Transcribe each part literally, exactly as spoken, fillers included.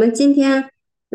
们今天，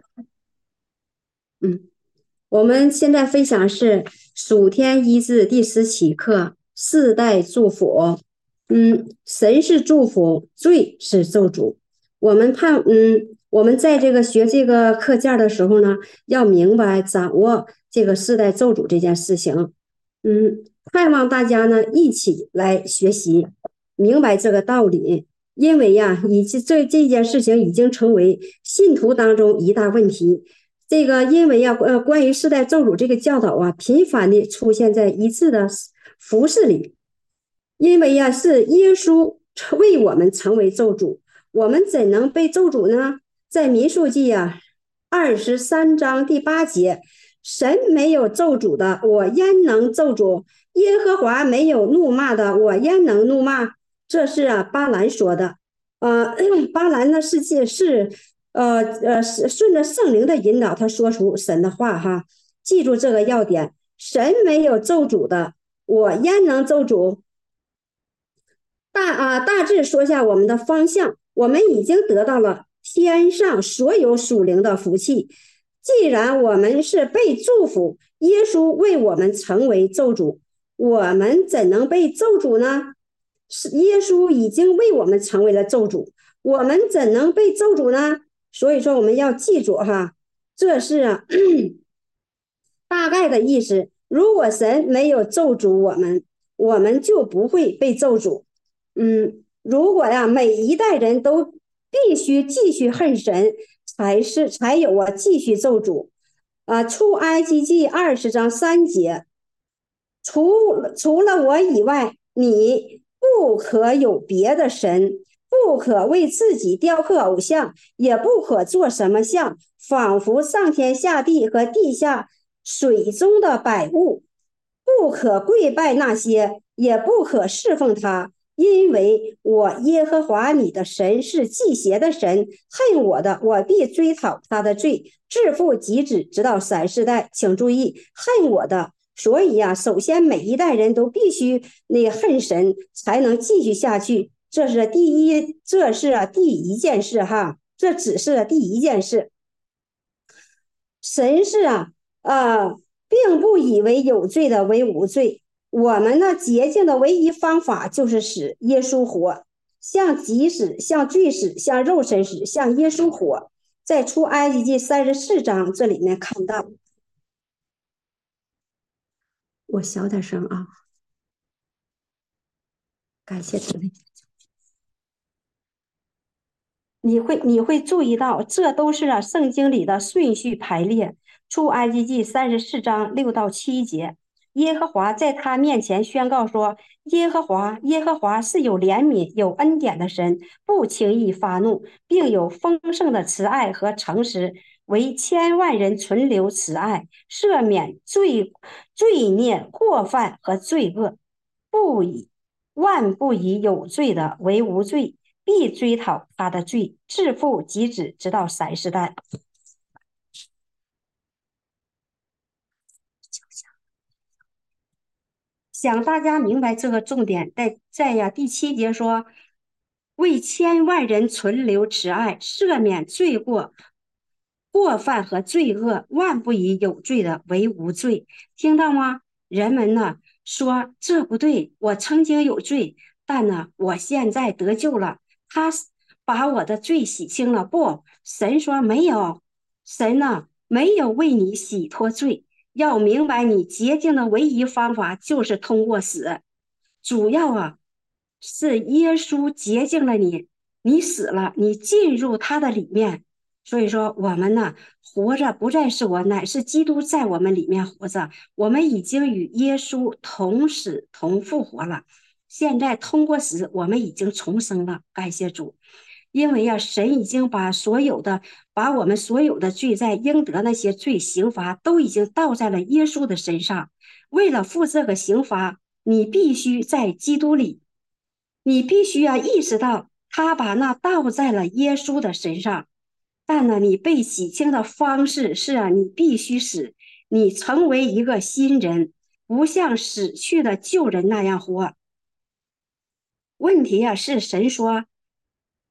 嗯，我们现在分享是属天一至第十七课世代祝福。嗯，神是祝福，罪是咒诅。我们看，嗯，我们在这个学这个课件的时候呢，要明白掌握这个世代咒诅这件事情。嗯，盼望大家呢一起来学习，明白这个道理。因为呀，已经这这件事情已经成为信徒当中一大问题。这个因为呀，呃，关于世代咒诅这个教导啊，频繁的出现在一致的服饰里。因为呀，是耶稣为我们成为咒诅，我们怎能被咒诅呢？在民数记呀二十三章第八节，神没有咒诅的，我焉能咒诅？耶和华没有怒骂的，我焉能怒骂？这是啊，巴兰说的。呃，巴兰呢是是呃呃是顺着圣灵的引导，他说出神的话哈。记住这个要点，神没有咒诅的，我焉能咒诅？大啊，大致说下我们的方向，我们已经得到了天上所有属灵的福气。既然我们是被祝福，耶稣为我们成为咒诅，我们怎能被咒诅呢？是耶稣已经为我们成为了咒诅，我们怎能被咒诅呢？所以说我们要记住哈，这是啊大概的意思。如果神没有咒诅我们，我们就不会被咒诅。嗯，如果呀，每一代人都必须继续恨神，才是才有啊继续咒诅。啊，出埃及记二十章三节，除除了我以外，你不可有别的神，不可为自己雕刻偶像，也不可做什么像，仿佛上天下地和地下水中的百物，不可跪拜那些，也不可侍奉他。因为我耶和华你的神是忌邪的神，恨我的，我必追讨他的罪，至父及子，直到三世代。请注意，恨我的。所以呀、啊，首先每一代人都必须那个恨神，才能继续下去。这是第一，这是啊第一件事哈，这只是第一件事。神是啊，呃，并不以为有罪的为无罪。我们呢，洁净的唯一方法就是使耶稣活，像己死，像罪死，像肉身死，像耶稣活。在出埃及记三十四章这里面看到，我小点声啊，感谢主位。你会你会注意到，这都是啊圣经里的顺序排列。出埃及记三十四章六到七节，耶和华在他面前宣告说：耶和华，耶和华是有怜悯、有恩典的神，不轻易发怒，并有丰盛的慈爱和诚实，为千万人存留慈爱，赦免罪罪孽、过犯和罪恶，不以万不以有罪的为无罪。必追讨他的罪，致父及子，直到三世代。想大家明白这个重点，在在呀第七节说，为千万人存留慈爱，赦免罪过、过犯和罪恶，万不以有罪的为无罪。听到吗？人们呢说这不对，我曾经有罪，但呢我现在得救了，他把我的罪洗清了。不，神说没有，神呢没有为你洗脱罪。要明白，你洁净的唯一方法就是通过死。主要啊，是耶稣洁净了你，你死了，你进入他的里面。所以说，我们呢，活着不再是我，乃是基督在我们里面活着。我们已经与耶稣同死同复活了。现在通过死，我们已经重生了。感谢主。因为呀、啊，神已经把所有的，把我们所有的罪在应得那些罪刑罚都已经倒在了耶稣的身上。为了付这个刑罚，你必须在基督里，你必须要意识到，他把那倒在了耶稣的身上。但呢，你被洗清的方式是啊，你必须使你成为一个新人，不像死去的旧人那样活。问题啊，是神说。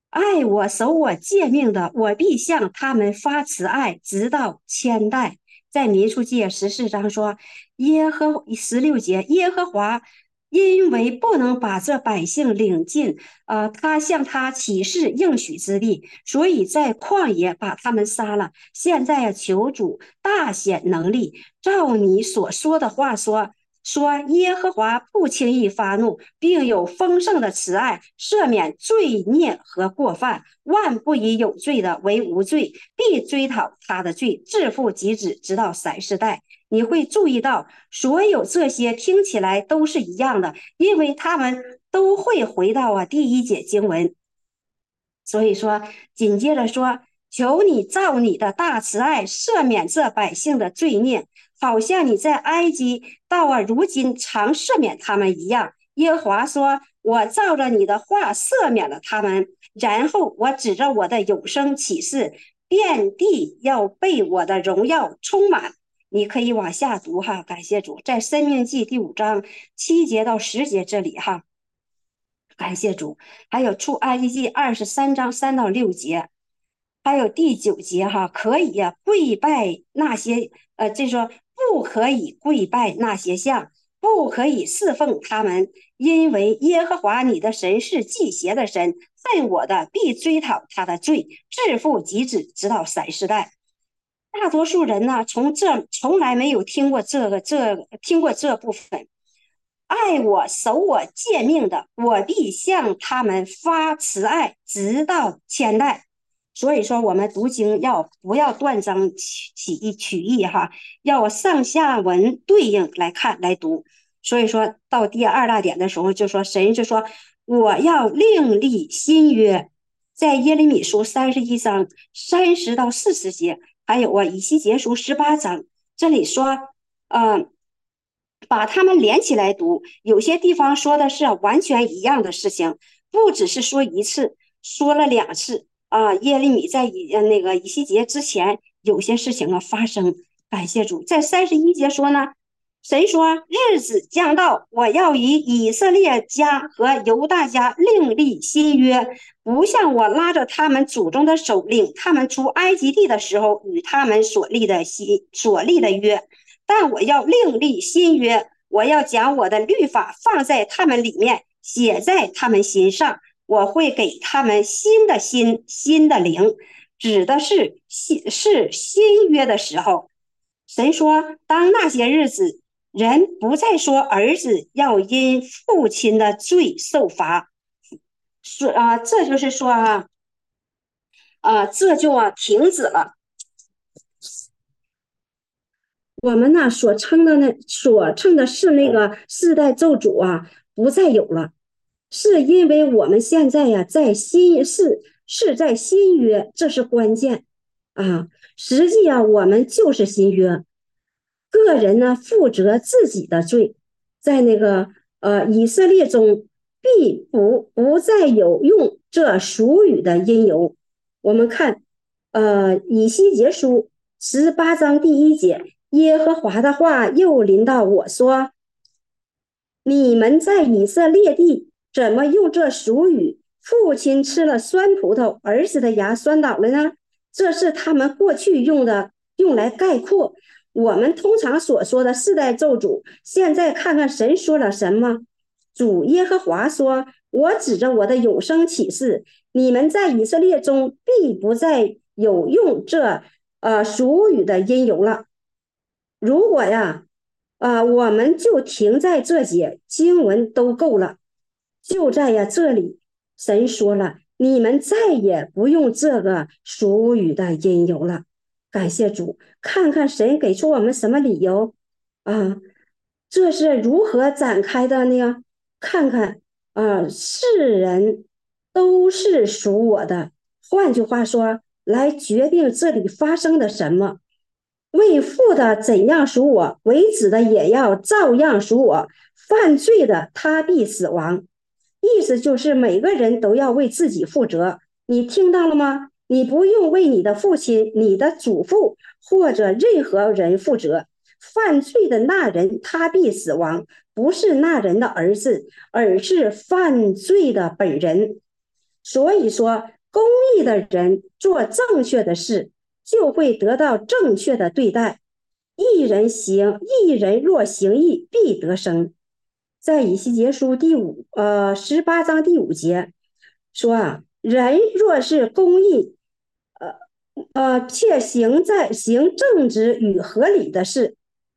爱我、守我诫命的，我必向他们发慈爱，直到千代。在民数记十四章说，耶和十六节，耶和华因为不能把这百姓领进，呃，他向他起誓应许之地，所以在旷野把他们杀了。现在求主大显能力，照你所说的话说。说耶和华不轻易发怒，并有丰盛的慈爱，赦免罪孽和过犯，万不以有罪的为无罪，必追讨他的罪，自负及子，直到三世代。你会注意到，所有这些听起来都是一样的，因为他们都会回到啊第一节经文。所以说，紧接着说，求你照你的大慈爱赦免这百姓的罪孽，好像你在埃及到啊如今常赦免他们一样。耶和华说：“我照着你的话赦免了他们。”然后我指着我的永生启示，遍地要被我的荣耀充满。你可以往下读哈，感谢主，在申命记第五章七节到十节这里哈。感谢主，还有出埃及记二十三章三到六节，还有第九节哈，可以呀、啊、跪拜那些呃，这说不可以跪拜那些像，不可以侍奉他们，因为耶和华你的神是忌邪的神，恨我的必追讨他的罪，自负及子，直到三世代。大多数人呢，从这从来没有听过这个这听过这部分。爱我、守我诫命的，我必向他们发慈爱，直到千代。所以说，我们读经要不要断章取义取义哈？要上下文对应来看来读。所以说到第二大点的时候，就说神就说我要另立新约，在耶利米书三十一章三十到四十节，还有啊以西结书十八章，这里说，呃。把它们连起来读，有些地方说的是完全一样的事情，不只是说一次，说了两次啊。耶利米在以那个以西结之前，有些事情啊发生。感谢主，在三十一节说呢，神说日子将到，我要与以色列家和犹大家另立新约，不像我拉着他们祖宗的手领他们出埃及地的时候与他们所立的新所立的约。但我要另立新约，我要将我的律法放在他们里面，写在他们心上。我会给他们新的心，新的灵，指的是新是新约的时候。神说，当那些日子，人不再说儿子要因父亲的罪受罚，说啊，这就是说啊，啊，这就啊停止了。我们呢所称的那所称的是那个世代咒诅啊，不再有了，是因为我们现在呀、啊、在新是是在新约，这是关键啊。实际啊，我们就是新约，个人呢负责自己的罪，在那个呃以色列中必不不再有用这俗语的因由。我们看呃以西结书十八章第一节。耶和华的话又临到我说：“你们在以色列地怎么用这俗语？父亲吃了酸葡萄，儿子的牙酸倒了呢？这是他们过去用的，用来概括我们通常所说的世代咒诅。现在看看神说了什么。主耶和华说：我指着我的永生启示，你们在以色列中必不再有用这呃俗语的因由了。”如果呀，啊、呃，我们就停在这节经文都够了。就在呀这里，神说了，你们再也不用这个俗语的因由了。感谢主，看看神给出我们什么理由啊？这是如何展开的呢？看看啊，世人都是属我的。换句话说，来决定这里发生的什么。为父的怎样属我，为子的也要照样属我。犯罪的他必死亡。意思就是每个人都要为自己负责。你听到了吗？你不用为你的父亲、你的祖父或者任何人负责。犯罪的那人他必死亡，不是那人的儿子，而是犯罪的本人。所以说， 公义的人做正确的事，就会得到正确的对待。一人行，一人若行义，必得生。在以西结书第五呃十八章第五节说啊，人若是公义，呃呃，且行在行正直与合理的事，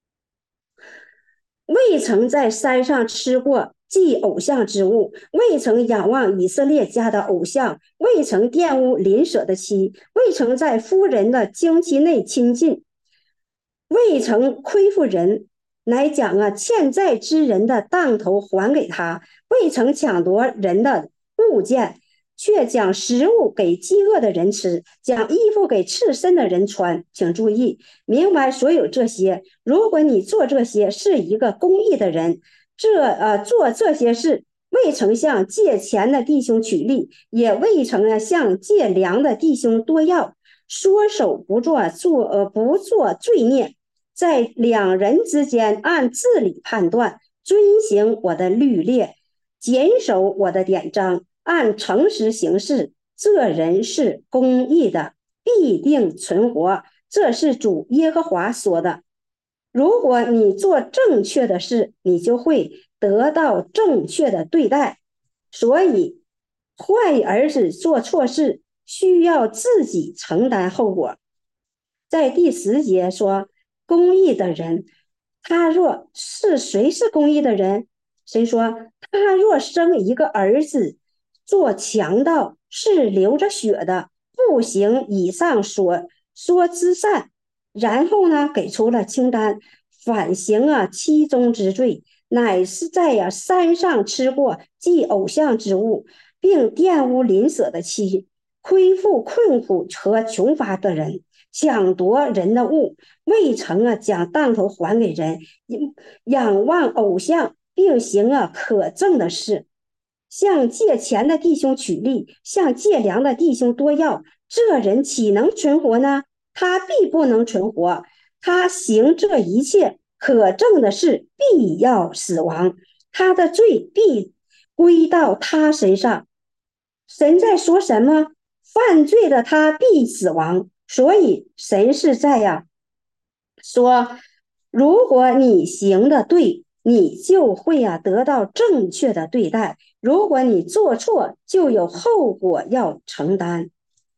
未曾在山上吃过祭偶像之物，未曾仰望以色列家的偶像，未曾玷污邻舍的妻，未曾在夫人的经期内亲近，未曾亏负人，乃讲啊欠债之人的当头还给他，未曾抢夺人的物件，却将食物给饥饿的人吃，将衣服给赤身的人穿。请注意，明白所有这些。如果你做这些是一个公义的人，这呃做这些事，未曾向借钱的弟兄取利，也未曾啊向借粮的弟兄多要，说手不做做呃不做罪孽，在两人之间按自理判断，遵行我的律例，谨守我的典章，按诚实行事，这人是公义的，必定存活。这是主耶和华说的。如果你做正确的事，你就会得到正确的对待。所以，坏儿子做错事，需要自己承担后果。在第十节说，公义的人，他若是谁是公义的人？谁说他若生一个儿子做强盗，是流着血的，不行以上所说之善，然后呢给出了清单，反行啊七宗之罪，乃是在呀、啊、山上吃过祭偶像之物，并玷污邻舍的妻，亏负困苦和穷乏的人，抢夺人的物，未曾啊将当头还给人，仰望偶像，并行啊可憎的事，向借钱的弟兄取利，向借粮的弟兄多要，这人岂能存活呢？他必不能存活。他行这一切可憎的事，必要死亡，他的罪必归到他身上。神在说什么？犯罪的他必死亡。所以神是在呀说，如果你行的对，你就会啊得到正确的对待；如果你做错，就有后果要承担。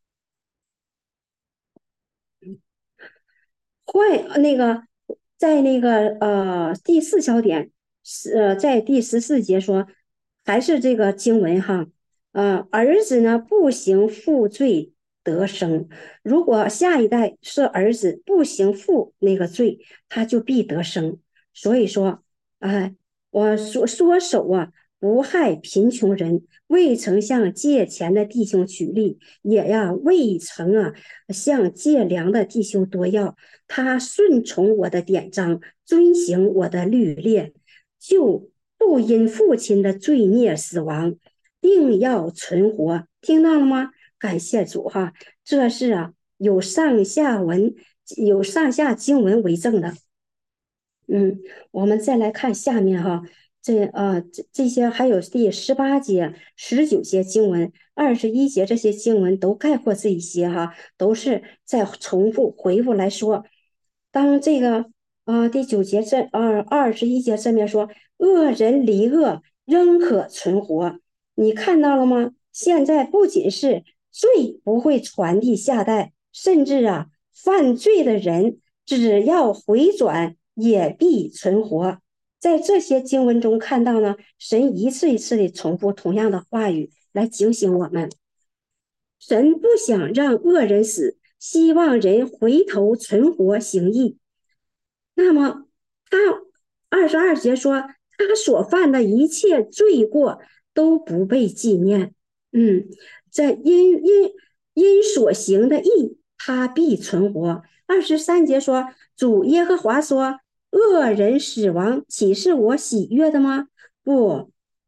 坏那个在那个呃第四小点是呃在第十四节说，还是这个经文哈，呃儿子呢不行负罪得生，如果下一代是儿子不行负那个罪，他就必得生。所以说，哎、我说说手啊不害贫穷人，未曾向借钱的弟兄取利，也呀未曾啊向借粮的弟兄多要。他顺从我的典章，遵行我的律例，就不因父亲的罪孽死亡，定要存活。听到了吗？感谢主哈，这是啊有上下文，有上下经文为证的。嗯，我们再来看下面哈，这呃这这些还有第十八节、十九节经文、二十一节这些经文都概括这一些哈，都是在重复回复来说。当这个呃第九节这二二十一节这面说恶人离恶仍可存活，你看到了吗？现在不仅是罪不会传递下代，甚至啊犯罪的人只要回转也必存活。在这些经文中看到呢，神一次一次的重复同样的话语来警醒我们。神不想让恶人死，希望人回头存活行义。那么他二十二节说，他所犯的一切罪过都不被纪念。嗯，在因因因所行的义，他必存活。二十三节说，主耶和华说，恶人死亡，岂是我喜悦的吗？不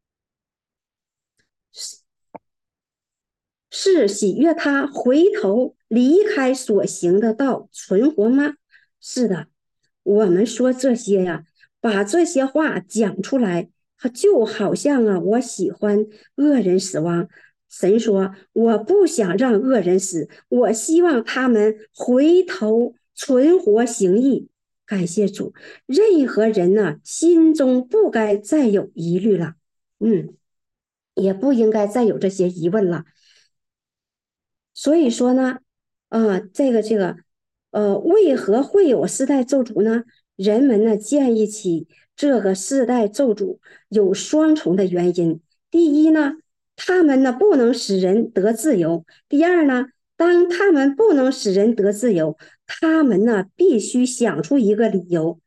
是喜悦他回头离开所行的道存活吗？是的，我们说这些呀，把这些话讲出来，就好像啊，我喜欢恶人死亡， 神说，我不想让恶人死，我希望他们回头存活行义。感谢主，任何人呢，心中不该再有疑虑了，嗯，也不应该再有这些疑问了。所以说呢，呃，这个这个，呃，为何会有世代咒诅呢？人们呢建议起这个世代咒诅有双重的原因。第一呢，他们呢不能使人得自由；第二呢，当他们不能使人得自由，他们呢必须想出一个理由，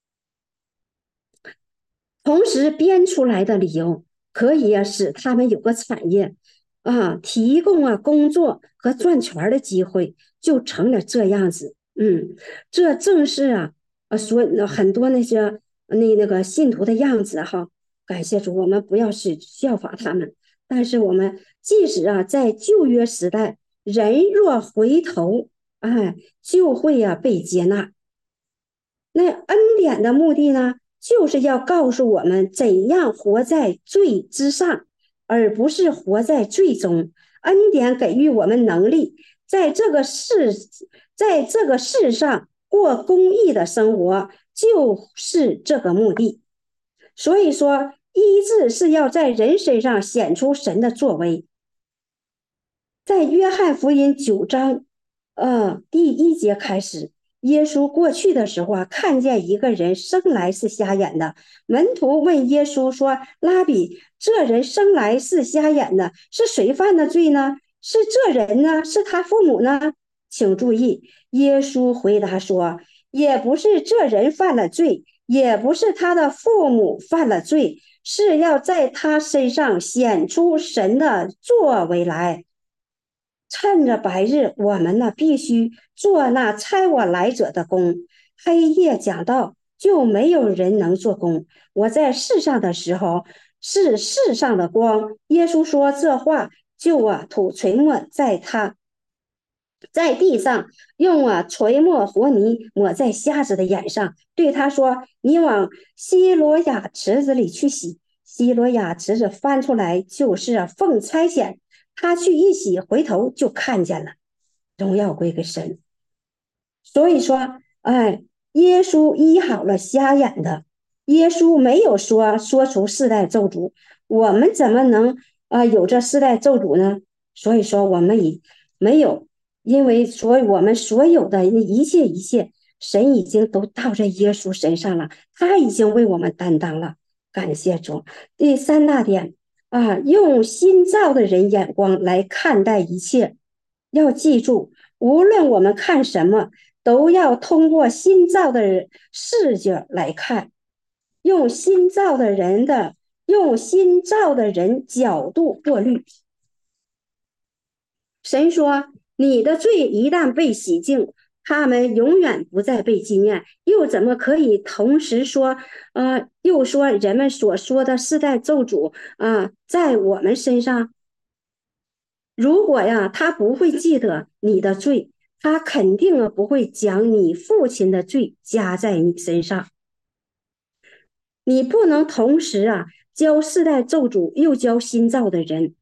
同时编出来的理由可以啊使他们有个产业啊，提供啊工作和赚钱的机会，就成了这样子。嗯，这正是啊啊说很多那些那那个信徒的样子哈。感谢主，我们不要去效法他们，但是我们即使啊在旧约时代，人若回头，哎，就会啊被接纳。那恩典的目的呢，就是要告诉我们怎样活在罪之上，而不是活在罪中。恩典给予我们能力，在这个世，在这个世上过公义的生活，就是这个目的。所以说，医治是要在人身上显出神的作为。在约翰福音九章，呃，第一节开始，耶稣过去的时候啊，看见一个人生来是瞎眼的。门徒问耶稣说：拉比，这人生来是瞎眼的，是谁犯的罪呢？是这人呢？是他父母呢？请注意，耶稣回答说：也不是这人犯了罪，也不是他的父母犯了罪，是要在他身上显出神的作为来。趁着白日，我们呢必须做那差我来者的工。黑夜讲道，就没有人能做工。我在世上的时候是世上的光。耶稣说这话，就啊吐垂墨在他在地上，用啊垂墨和泥抹在瞎子的眼上，对他说：你往西罗亚池子里去洗。西罗亚池子翻出来就是奉差遣。他去一洗，回头就看见了，荣耀归给神。所以说，哎，耶稣医好了瞎眼的，耶稣没有说说出世代咒诅，我们怎么能啊、呃、有这世代咒诅呢？所以说，我们已没有，因为所以我们所有的一切一切，神已经都到这耶稣身上了，他已经为我们担当了。感谢主。第三大点。啊，用新造的人眼光来看待一切。要记住，无论我们看什么，都要通过新造的视角来看，用新造的人的，用新造的人角度过滤。神说，你的罪一旦被洗净，他们永远不再被纪念，又怎么可以同时说，呃，又说人们所说的世代咒诅啊、呃，在我们身上？如果呀，他不会记得你的罪，他肯定不会将你父亲的罪加在你身上。你不能同时啊教世代咒诅，又教新造的人。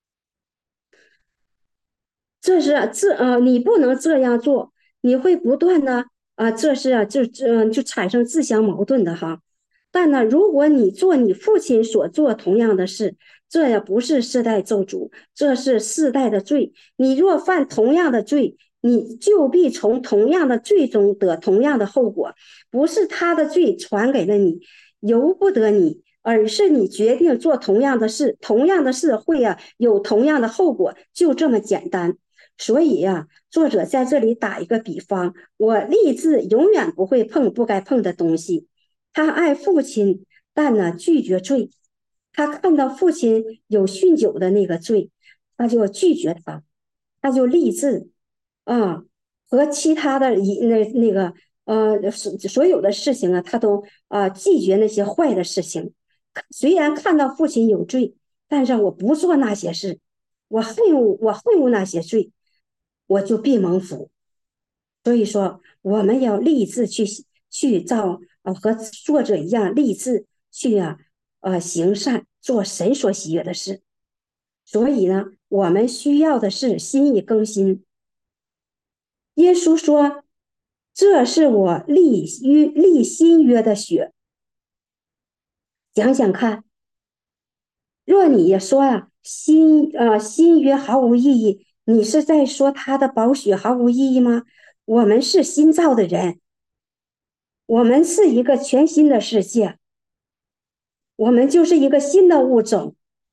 这是这呃，你不能这样做，你会不断的啊，这是啊，就这就产生自相矛盾的哈。但呢，如果你做你父亲所做同样的事，这也不是世代咒诅，这是世代的罪。你若犯同样的罪，你就必从同样的罪中得同样的后果。不是他的罪传给了你，由不得你。而是你决定做同样的事，同样的事会啊有同样的后果，就这么简单。所以呀、啊，作者在这里打一个比方，我立志永远不会碰不该碰的东西。他爱父亲，但呢拒绝罪。他看到父亲有酗酒的那个罪，他就拒绝他，他就立志啊，和其他的一那那个呃所有的事情啊，他都啊拒绝那些坏的事情。虽然看到父亲有罪，但是我不做那些事，我恨恶我恨恶那些罪。我就必蒙福。所以说，我们要立志去去造，呃，和作者一样立志去啊，呃，行善，做神所喜悦的事。 所以呢，我们需要的是心意更新。耶稣说：“这是我立约立新约的血。”想想看，若你也说啊，新呃新约毫无意义，你是在说他的宝血毫无意义吗？我们是新造的人，我们是一个全新的世界，我们就是一个新的物种。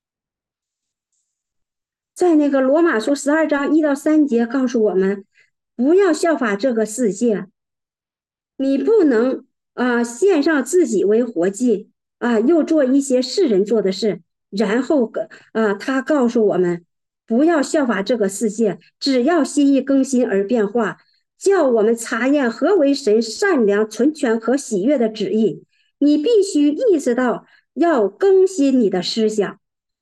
在那个罗马书十二章一到三节告诉我们，不要效法这个世界，你不能啊、呃献上自己为活祭啊、呃又做一些世人做的事，然后啊、呃、他告诉我们，不要效法这个世界，只要心意更新而变化，叫我们查验何为神善良、纯全和喜悦的旨意。你必须意识到要更新你的思想，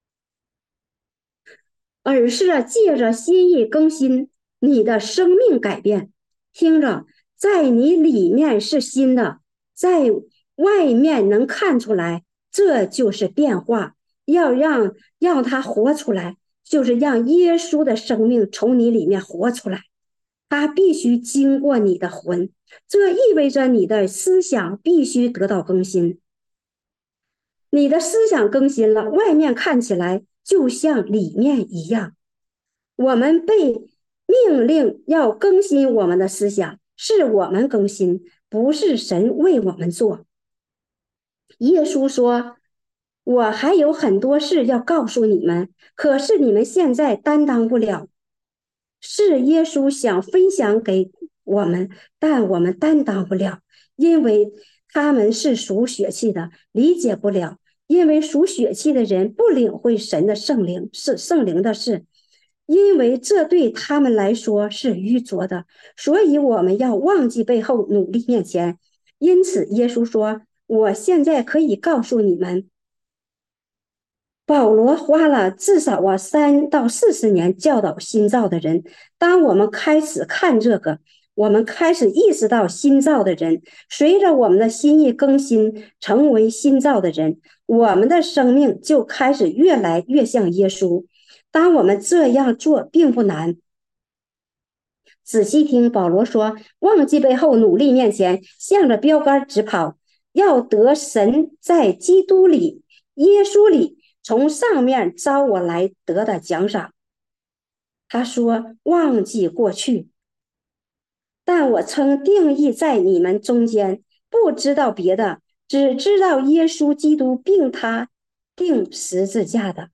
而是借着心意更新你的生命改变。听着，在你里面是新的，在外面能看出来，这就是变化。要让让它活出来，就是让耶稣的生命从你里面活出来。它必须经过你的魂，这意味着你的思想必须得到更新。你的思想更新了，外面看起来就像里面一样。我们被命令要更新我们的思想，是我们更新，不是神为我们做。耶稣说：“我还有很多事要告诉你们，可是你们现在担当不了。”是耶稣想分享给我们，但我们担当不了，因为他们是属血气的，理解不了。因为属血气的人不领会神的圣灵，是圣灵的事，因为这对他们来说是愚拙的。所以我们要忘记背后，努力面前。因此，耶稣说：“我现在可以告诉你们。”保罗花了至少啊三到四十年教导新造的人。当我们开始看这个，我们开始意识到新造的人，随着我们的心意更新，成为新造的人，我们的生命就开始越来越像耶稣。当我们这样做并不难。仔细听保罗说：“忘记背后，努力面前，向着标杆直跑，要得神在基督里、耶稣里。”从上面招我来得的奖赏。他说：“忘记过去，但我曾定义在你们中间，不知道别的，只知道耶稣基督并他定十字架的。”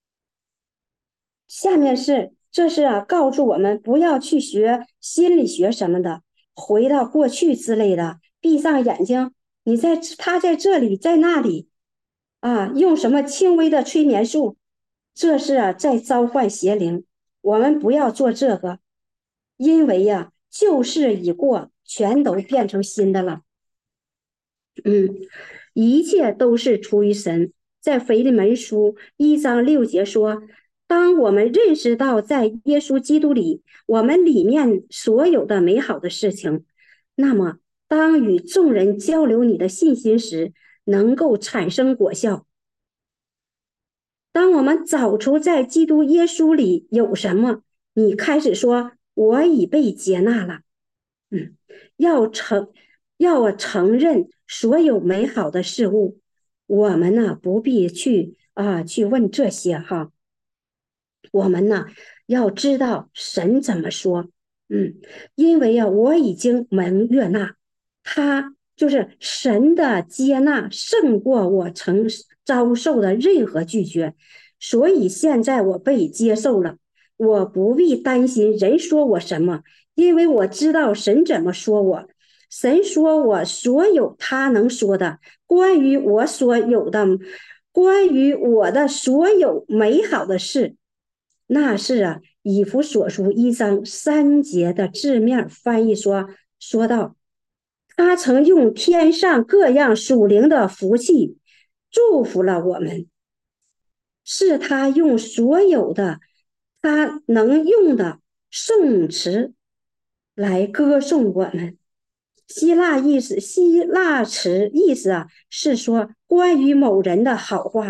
下面是，这是啊，告诉我们不要去学心理学什么的，回到过去之类的，闭上眼睛，你在他在这里，在那里。啊，用什么轻微的催眠术，这是啊在召唤邪灵。我们不要做这个，因为呀、啊，旧事已过，全都变成新的了。嗯，一切都是出于神。在腓利门书一章六节说：“当我们认识到在耶稣基督里，我们里面所有的美好的事情，那么当与众人交流你的信心时，能够产生果效。当我们找出在基督耶稣里有什么，你开始说我已被接纳了。嗯，要承要承认所有美好的事物。我们呢不必去啊去问这些哈，我们呢要知道神怎么说。嗯，因为啊我已经蒙悦纳，他就是神的接纳胜过我曾遭受的任何拒绝，所以现在我被接受了，我不必担心人说我什么，因为我知道神怎么说我。神说我所有他能说的，关于我所有的，关于我的所有美好的事，那是啊，以弗所书一章三节的字面翻译说，说到他曾用天上各样属灵的福气祝福了我们，是他用所有的他能用的颂词来歌颂我们。希腊意思，希腊词意思啊，是说关于某人的好话，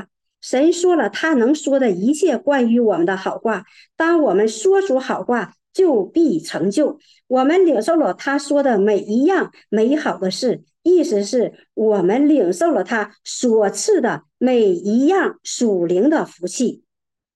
神说了他能说的一切关于我们的好话，当我们说出好话，就必成就。我们领受了他说的每一样美好的事，意思是我们领受了他所赐的每一样属灵的福气。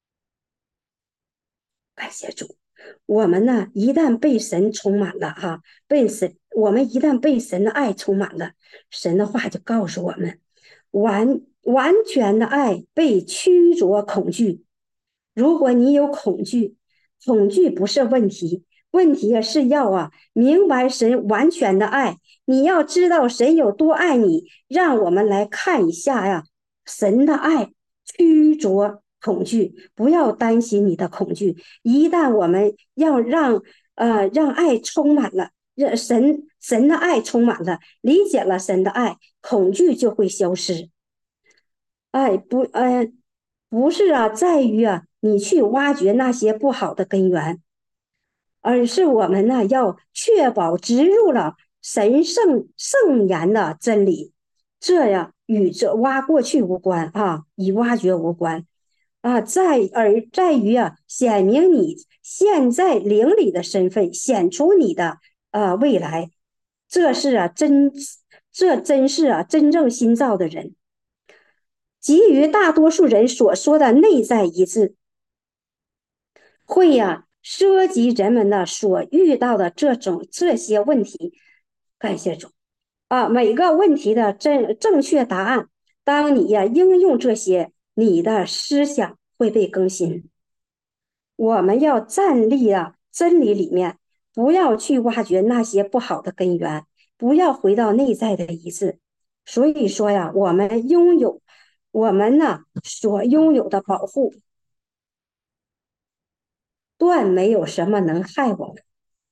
感谢主。我们呢，一旦被神充满了哈，被神，我们一旦被神的爱充满了，神的话就告诉我们，完完全的爱被驱逐恐惧。如果你有恐惧，恐惧不是问题，问题是要啊明白神完全的爱。你要知道神有多爱你，让我们来看一下呀，神的爱驱逐恐惧，不要担心你的恐惧。一旦我们要让呃让爱充满了，让神神的爱充满了，理解了神的爱，恐惧就会消失。哎，不，呃，不是啊，在于啊，你去挖掘那些不好的根源，而是我们呢要确保植入了神圣圣言的真理，这样与这挖过去无关啊，与挖掘无关啊，在而在于啊，显明你现在灵里的身份，显出你的呃未来，这是啊真，这真是啊真正新造的人。基于大多数人所说的内在一致，会呀、啊、涉及人们的所遇到的这种这些问题。感谢主啊，每个问题的正正确答案，当你呀、啊、应用这些，你的思想会被更新。我们要站立啊真理里面，不要去挖掘那些不好的根源，不要回到内在的一致。所以说呀，我们拥有我们呢所拥有的保护，断没有什么能害我们。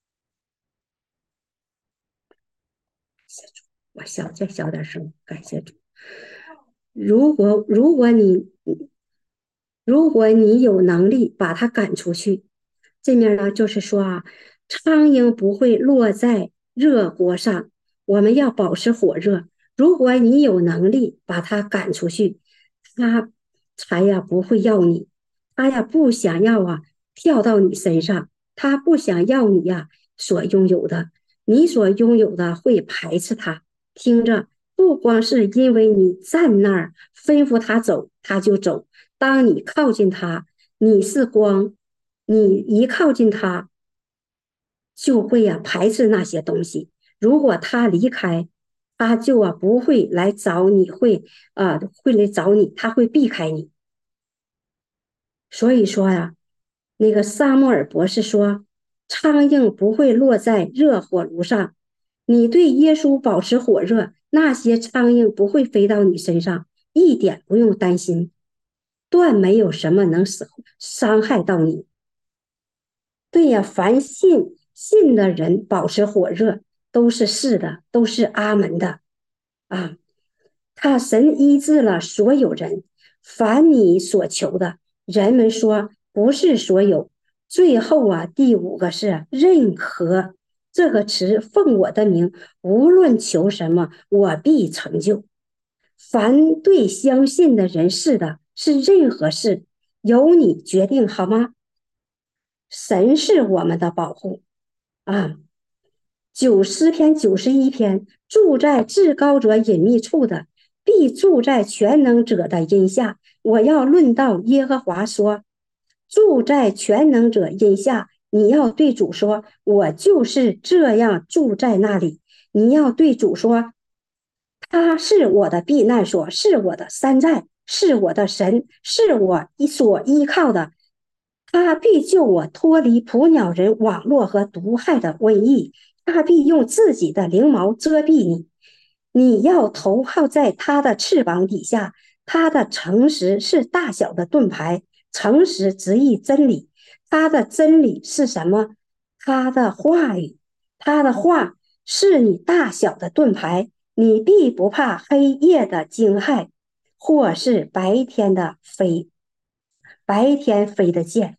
我小再小点声，感谢主。如果如果你如果你有能力把它赶出去，这面呢就是说啊，苍蝇不会落在热锅上，我们要保持火热。如果你有能力把它赶出去，它才呀不会要你，它呀不想要啊跳到你身上，它不想要你呀所拥有的，你所拥有的会排斥它。听着，不光是因为你站那儿吩咐它走，它就走。当你靠近它，你是光，你一靠近它，就会呀、啊、排斥那些东西。如果他离开，他就啊不会来找你，会啊会来找你，他会避开你。所以说呀，那个萨默尔博士说，苍蝇不会落在热火炉上。你对耶稣保持火热，那些苍蝇不会飞到你身上，一点不用担心。断没有什么能伤害到你。对呀，凡信信的人保持火热，都是是的，都是阿门的啊。他神医治了所有人，凡你所求的，人们说不是所有。最后啊，第五个是任何这个词，奉我的名，无论求什么，我必成就。凡对相信的人是的，是任何事，由你决定好吗？神是我们的保护啊。九诗篇九十一篇，住在至高者隐秘处的，必住在全能者的荫下。我要论到耶和华说，住在全能者荫下。你要对主说，我就是这样住在那里。你要对主说，他是我的避难所，是我的山寨，是我的神，是我所依靠的。他必救我脱离捕鸟人网络和毒害的瘟疫，他必用自己的翎毛遮蔽你。你要投靠在他的翅膀底下，他的诚实是大小的盾牌，诚实直译真理。他的真理是什么？他的话语，他的话是你大小的盾牌，你必不怕黑夜的惊骇，或是白天的飞，白天飞的箭。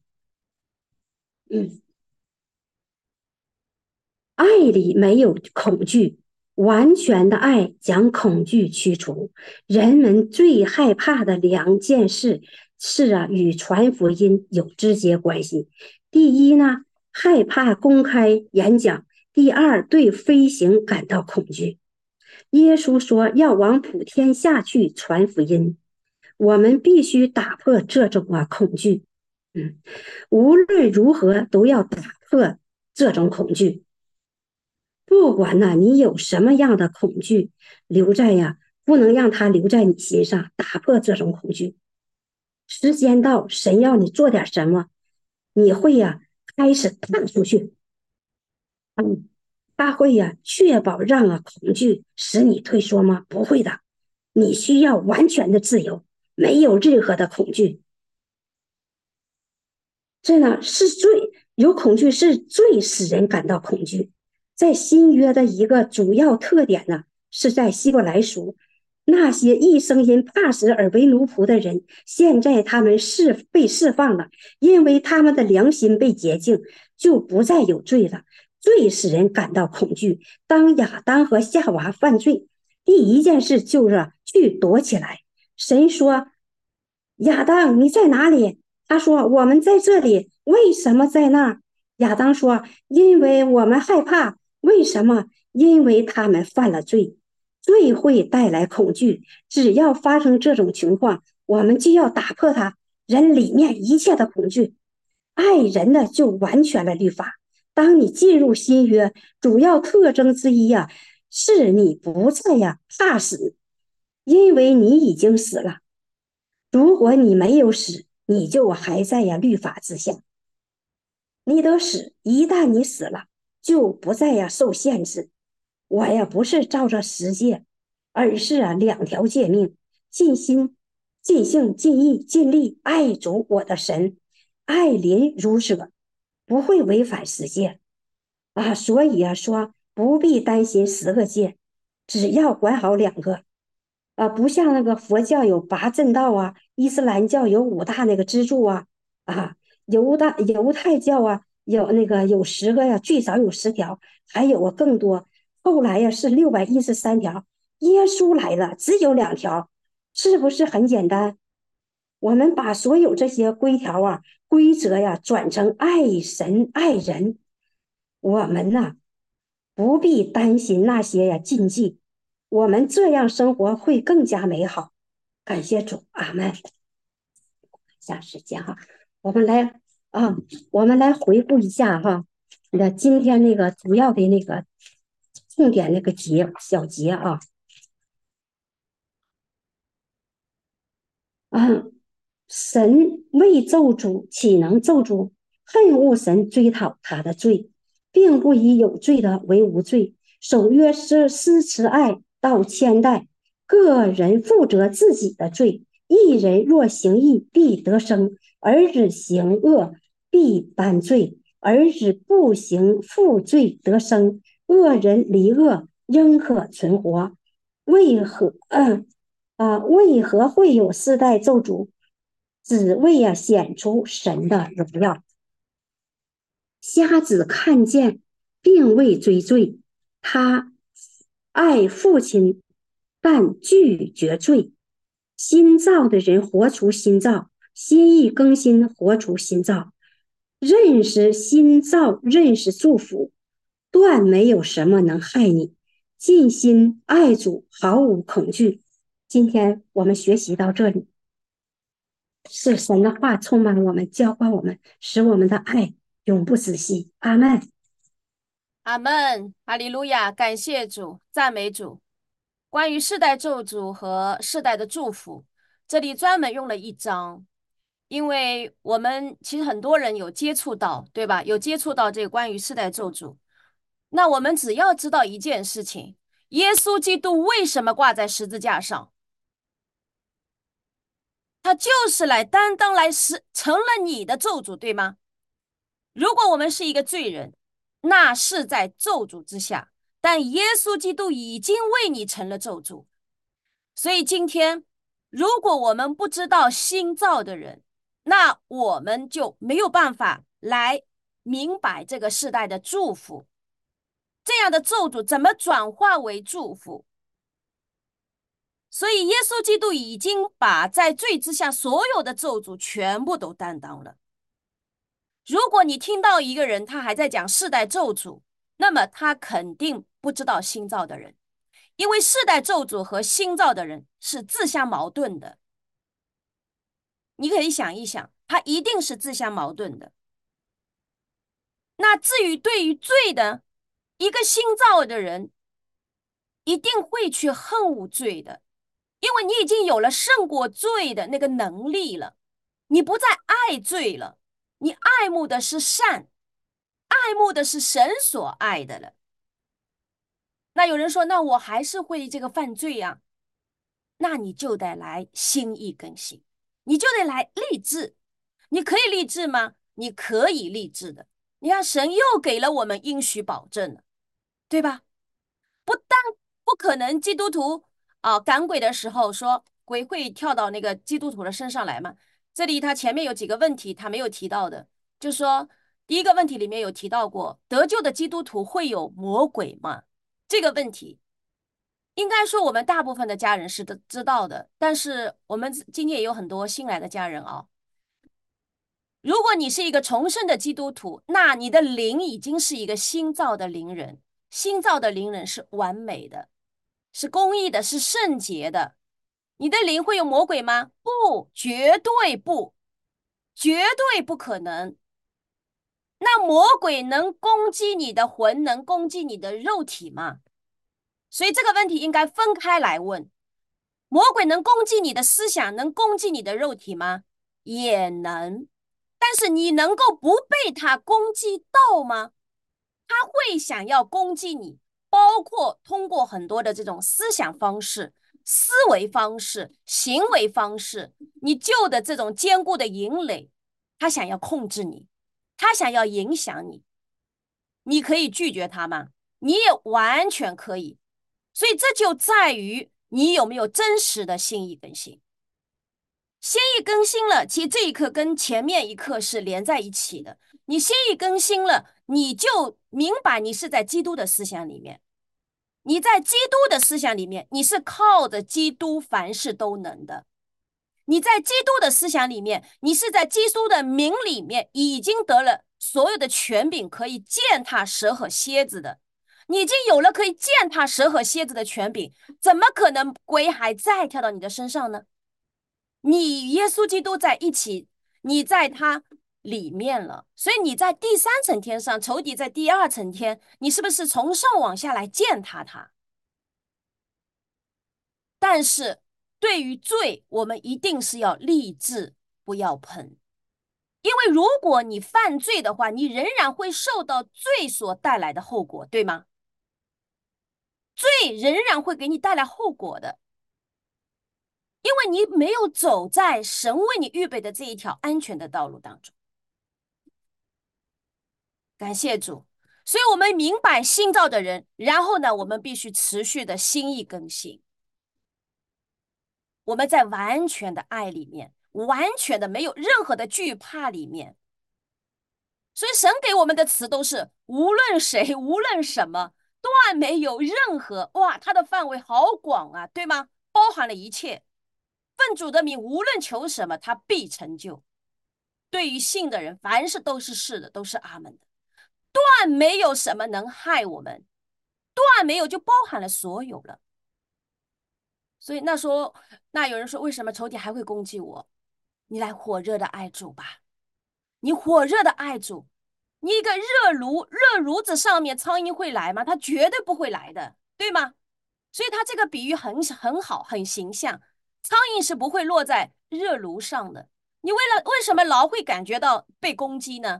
嗯，爱里没有恐惧， 完全的爱将恐惧驱除。人们最害怕的两件事是啊，与传福音有直接关系。第一呢，害怕公开演讲；第二，对飞行感到恐惧。耶稣说要往普天下去传福音，我们必须打破这种啊恐惧。嗯，无论如何都要打破这种恐惧。不管呢你有什么样的恐惧留在呀，不能让它留在你心上，打破这种恐惧。时间到，神要你做点什么，你会呀开始踏出去。嗯，他会呀确保让啊恐惧使你退缩吗？不会的，你需要完全的自由，没有任何的恐惧。这呢是最有恐惧，是最使人感到恐惧。在新约的一个主要特点呢，是在希伯来书，那些一生因怕死而为奴仆的人，现在他们是被释放了，因为他们的良心被洁净，就不再有罪了。最使人感到恐惧。当亚当和夏娃犯罪，第一件事就是去躲起来。神说：亚当，你在哪里？他说：我们在这里。为什么在那儿？亚当说：因为我们害怕。为什么？因为他们犯了罪。罪会带来恐惧，只要发生这种情况，我们就要打破它，人里面一切的恐惧。爱人呢，就完全了律法。当你进入新约，主要特征之一呀、啊，是你不再呀怕死，因为你已经死了。如果你没有死，你就还在呀律法之下。你得死，一旦你死了，就不再呀受限制。我呀不是照着十诫，而是啊两条诫命：尽心、尽性、尽意、尽力爱主我的神，爱邻如舍，不会违反十诫啊。所以啊说不必担心十个诫，只要管好两个啊，不像那个佛教有八正道啊，伊斯兰教有五大那个支柱啊啊，犹大犹太教啊有那个有十个呀，最少有十条，还有啊更多。后来呀是六百一十三条，耶稣来了只有两条，是不是很简单？我们把所有这些规条啊、规则呀转成爱神爱人，我们呐不必担心那些呀禁忌，我们这样生活会更加美好。感谢主，阿门。下时间哈，我们来啊，我们来回顾一下哈，那今天那个主要的那个重点那个节小节啊，啊，神未咒诅，岂能咒诅？恨恶神，追讨他的罪，并不以有罪的为无罪。守约是施慈爱到千代，个人负责自己的罪。一人若行义，必得生；儿子行恶，必担罪。儿子不行负罪得生，恶人离恶，仍可存活。为何？嗯啊，为何会有世代咒诅？只为呀、啊、显出神的荣耀。瞎子看见，并未追罪，他爱父亲，但拒绝罪。新造的人活出新造，心意更新活出新造，认识新造，认识祝福，断没有什么能害你。尽心爱主，毫无恐惧。今天我们学习到这里，是神的话充满我们，浇灌我们，使我们的爱永不止息。阿门。 阿门，哈利路亚，感谢主，赞美主。关于世代咒诅和世代的祝福，这里专门用了一章，因为我们其实很多人有接触到，对吧？有接触到这个关于世代咒诅。那我们只要知道一件事情：耶稣基督为什么挂在十字架上？他就是来担当来是成了你的咒诅，对吗？如果我们是一个罪人，那是在咒诅之下，但耶稣基督已经为你成了咒诅。所以今天，如果我们不知道新造的人，那我们就没有办法来明白这个世代的祝福。 这样的咒诅怎么转化为祝福？所以耶稣基督已经把在罪之下所有的咒诅全部都担当了。如果你听到一个人他还在讲世代咒诅，那么他肯定不知道新造的人，因为世代咒诅和新造的人是自相矛盾的。你可以想一想，他一定是自相矛盾的。那至于对于罪的，一个新造的人一定会去恨恶罪的，因为你已经有了胜过罪的那个能力了，你不再爱罪了，你爱慕的是善，爱慕的是神所爱的了。那有人说，那我还是会这个犯罪呀、啊，那你就得来心意更新，你就得来立志。你可以立志吗？你可以立志的。你看，神又给了我们应许保证了，对吧？不但不可能基督徒啊、呃赶鬼的时候说鬼会跳到那个基督徒的身上来嘛。这里他前面有几个问题他没有提到的，就说第一个问题里面有提到过得救的基督徒会有魔鬼吗？这个问题应该说我们大部分的家人是都知道的，但是我们今天也有很多新来的家人啊。如果你是一个重生的基督徒，那你的灵已经是一个新造的灵人，新造的灵人是完美的，是公义的，是圣洁的。你的灵会有魔鬼吗？不，绝对不，绝对不可能。那魔鬼能攻击你的魂，能攻击你的肉体吗？所以这个问题应该分开来问。魔鬼能攻击你的思想，能攻击你的肉体吗？也能。但是你能够不被他攻击到吗？他会想要攻击你，包括通过很多的这种思想方式、思维方式、行为方式，你旧的这种坚固的营垒，他想要控制你，他想要影响你，你可以拒绝他吗？你也完全可以。所以这就在于你有没有真实的心意更新。心意更新了，其实这一课跟前面一课是连在一起的。你心意更新了，你就明白你是在基督的思想里面，你在基督的思想里面，你是靠着基督凡事都能的。你在基督的思想里面，你是在基督的名里面已经得了所有的权柄，可以践踏蛇和蝎子的。你已经有了可以践踏蛇和蝎子的权柄，怎么可能鬼还再跳到你的身上呢？你耶稣基督在一起，你在他里面了，所以你在第三层天上，仇敌在第二层天，你是不是从上往下来践踏他？但是对于罪，我们一定是要立志，不要碰，因为如果你犯罪的话，你仍然会受到罪所带来的后果，对吗？罪仍然会给你带来后果的。因为你没有走在神为你预备的这一条安全的道路当中。感谢主，所以我们明白新造的人，然后呢，我们必须持续的心意更新。我们在完全的爱里面，完全的没有任何的惧怕里面。所以神给我们的词都是无论谁，无论什么，断没有任何哇，它的范围好广啊，对吗？包含了一切。奉主的名，无论求什么，他必成就。对于信的人，凡事都是是的，都是阿门的。断没有什么能害我们，断没有就包含了所有了。所以那时候，那有人说，为什么仇敌还会攻击我？你来火热的爱主吧，你火热的爱主。你一个热炉，热炉子上面苍蝇会来吗？它绝对不会来的，对吗？所以他这个比喻很很好，很形象。苍蝇是不会落在热炉上的。你为了为什么老会感觉到被攻击呢？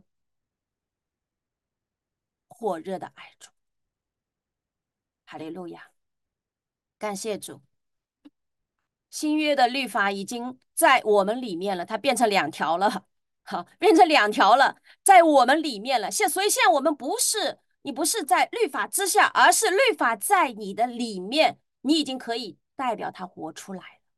火热的爱主，哈利路亚，感谢主。新约的律法已经在我们里面了，它变成两条了，好，变成两条了，在我们里面了。现所以现在我们不是你不是在律法之下，而是律法在你的里面，你已经可以代表它活出来了，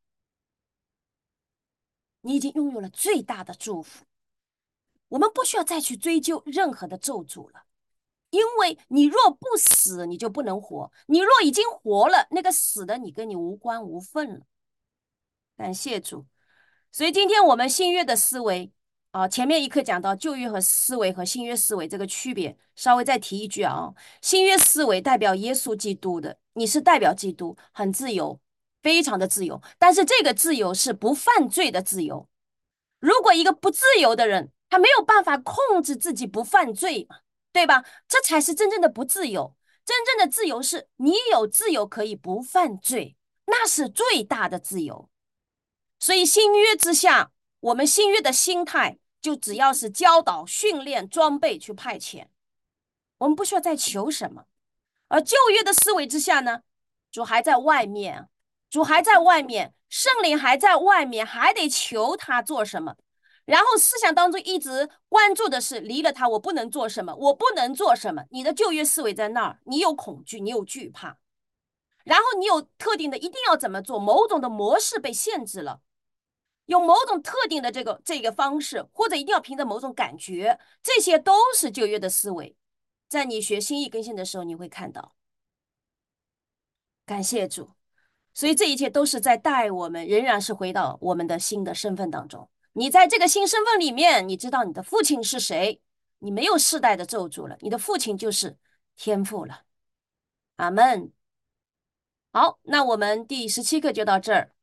你已经拥有了最大的祝福。我们不需要再去追究任何的咒诅了。 因为你若不死，你就不能活；你若已经活了，那个死的你跟你无关无分了。感谢主。所以今天我们新约的思维啊，前面一课讲到旧约和思维和新约思维这个区别，稍微再提一句啊，新约思维代表耶稣基督的，你是代表基督，很自由，非常的自由，但是这个自由是不犯罪的自由。如果一个不自由的人，他没有办法控制自己不犯罪嘛，对吧？这才是真正的不自由。真正的自由是你有自由可以不犯罪，那是最大的自由。所以新约之下，我们新约的心态就只要是教导、训练、装备去派遣，我们不需要再求什么。而旧约的思维之下呢，主还在外面，主还在外面，圣灵还在外面，还得求他做什么。然后思想当中一直关注的是离了他我不能做什么，我不能做什么。你的旧约思维在那儿，你有恐惧，你有惧怕，然后你有特定的一定要怎么做，某种的模式被限制了。有某种特定的这个这个方式，或者一定要凭着某种感觉，这些都是旧约的思维。在你学心意更新的时候，你会看到。感谢主，所以这一切都是在带我们，仍然是回到我们的新的身份当中。你在这个新身份里面，你知道你的父亲是谁，你没有世代的咒诅了，你的父亲就是天父了。阿门。好，那我们第十七课就到这儿。